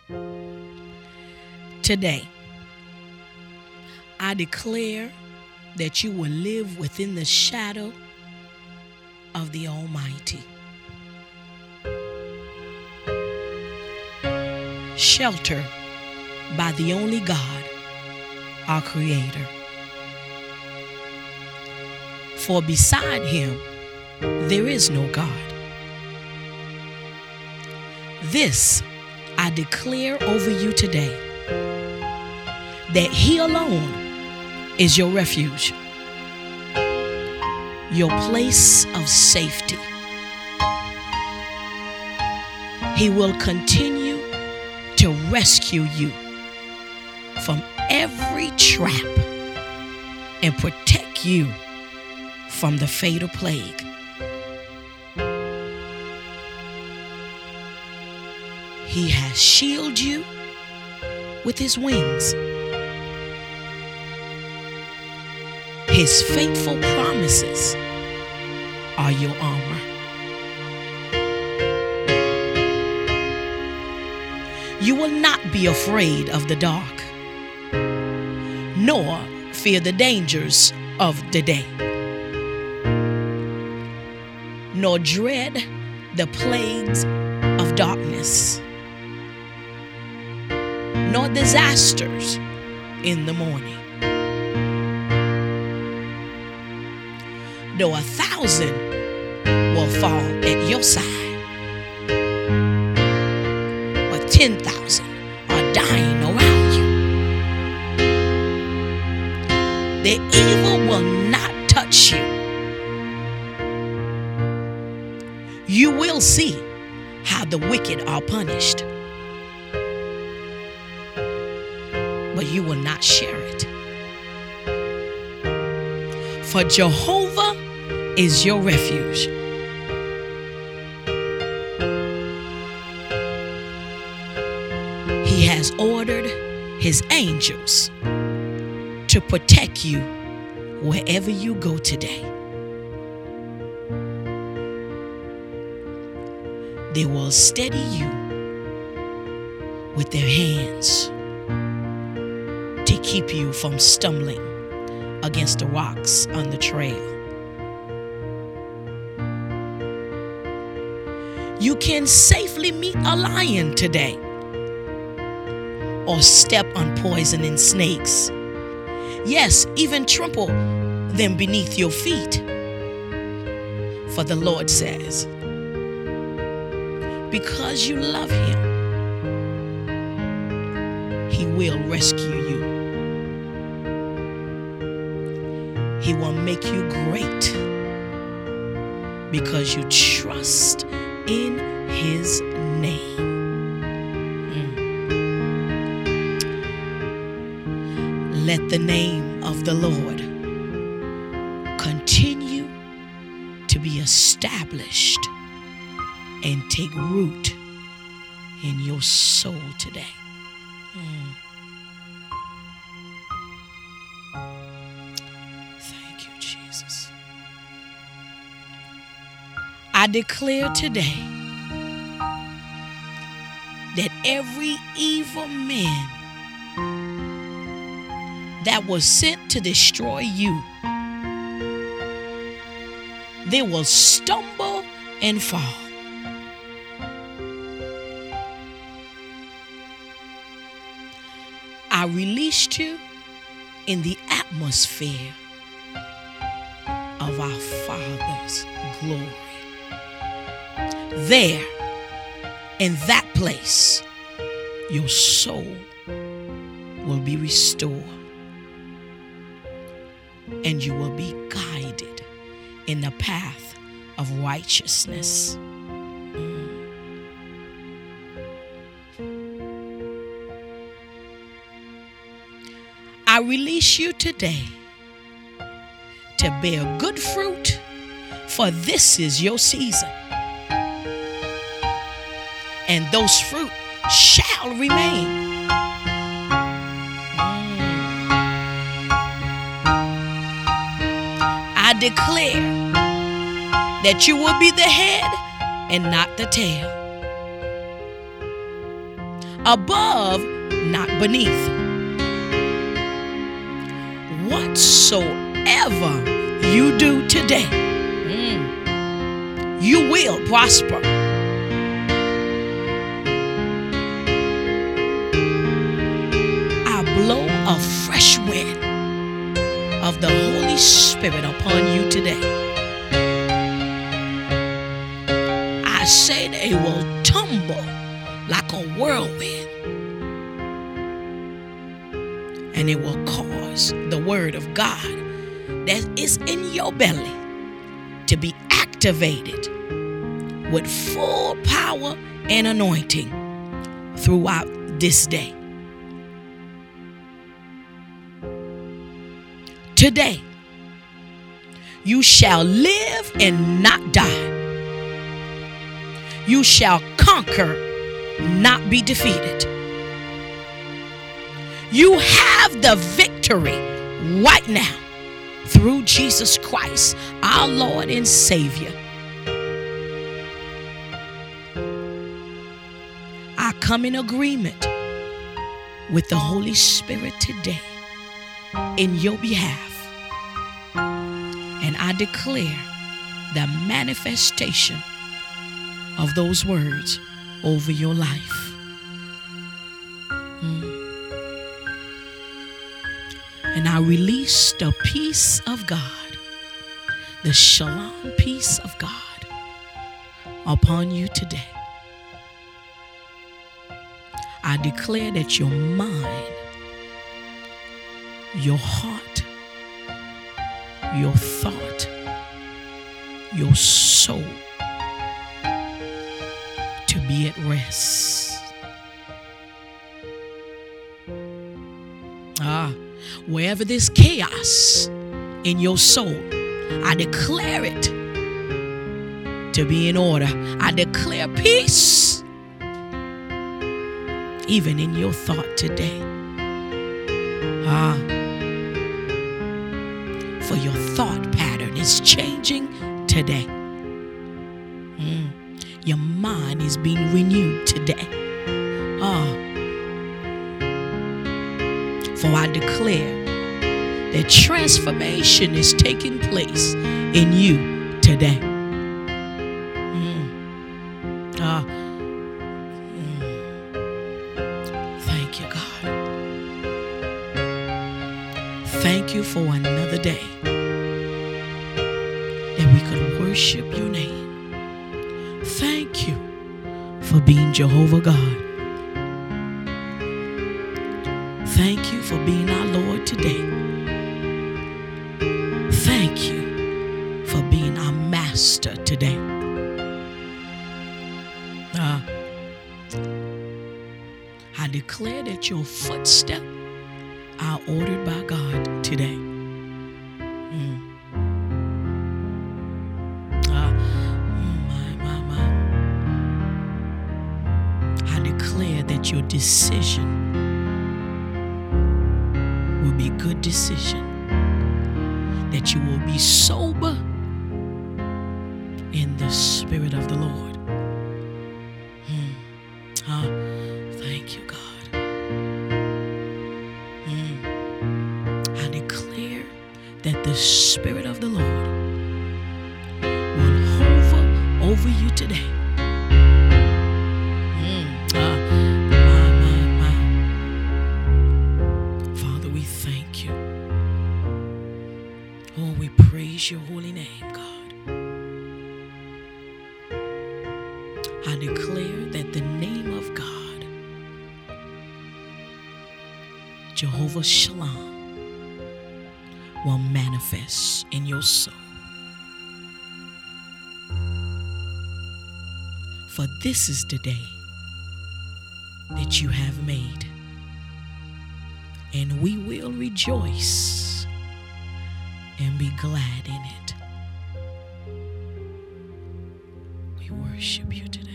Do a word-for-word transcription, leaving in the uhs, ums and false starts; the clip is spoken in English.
Today, I declare that you will live within the shadow of the Almighty. Shelter by the only God, our Creator. For beside Him, there is no God. This I declare over you today, that He alone is your refuge, your place of safety. He will continue to rescue you from every trap and protect you from the fatal plague. He has shielded you with His wings. His faithful promises are your armor. You will not be afraid of the dark, nor fear the dangers of the day, nor dread the plagues of darkness, nor disasters in the morning. Though a thousand will fall at your side, but ten thousand are dying around you. The evil will not touch you. You will see how the wicked are punished, but you will not share it. For Jehovah is your refuge. He has ordered His angels to protect you wherever you go today. They will steady you with their hands to keep you from stumbling against the rocks on the trail. You can safely meet a lion today, or step on poisonous snakes. Yes, even trample them beneath your feet. For the Lord says, because you love Him, He will rescue you. He will make you great because you trust in His name. Mm. Let the name of the Lord continue to be established and take root in your soul today. Mm. Thank you, Jesus. I declare today that every evil man that was sent to destroy you, they will stumble and fall. I released you in the atmosphere of our Father's glory. There, in that place, your soul will be restored, and you will be guided in the path of righteousness. Mm. I release you today to bear good fruit, for this is your season, and those fruit shall remain. Mm. I declare that you will be the head and not the tail. above, not beneath. Whatsoever you do today, mm, you will prosper. I blow a fresh wind of the Holy Spirit upon you today. I say they will tumble like a whirlwind, and it will cause the word of God that is in your belly to be activated with full power and anointing throughout this day. Today, you shall live and not die. You shall conquer, not be defeated. You have the victory right now through Jesus Christ, our Lord and Savior. I come in agreement with the Holy Spirit today in your behalf, and I declare the manifestation of those words over your life. Mm. And I release the peace of God, the shalom peace of God upon you today. I declare that your mind, your heart, your thought, your soul to be at rest. Ah, wherever there's chaos in your soul, I declare it to be in order. I declare peace even in your thought today. Ah, for your thought pattern is changing today. Mm. Your mind is being renewed today. Ah, for I declare that transformation is taking place in you today. Mm. Ah, mm. Thank you, God. Thank you for another day that we could worship your name. Thank you for being Jehovah God. Thank you for being our Lord today. Thank you for being our Master today. Uh, I declare that your footsteps are ordered by God today. Mm. Uh, my, my, my. I declare that your decision will be a good decision, that you will be sober in the Spirit of the Lord. Mm. Uh, thank you, God. That the Spirit of the Lord will hover over you today. Mm. Uh, my, my, my. Father, we thank you. Oh, we praise your holy name, God. I declare that the name of God, Jehovah Shalom, will manifest in your soul. For this is the day that you have made, and we will rejoice and be glad in it. We worship you today.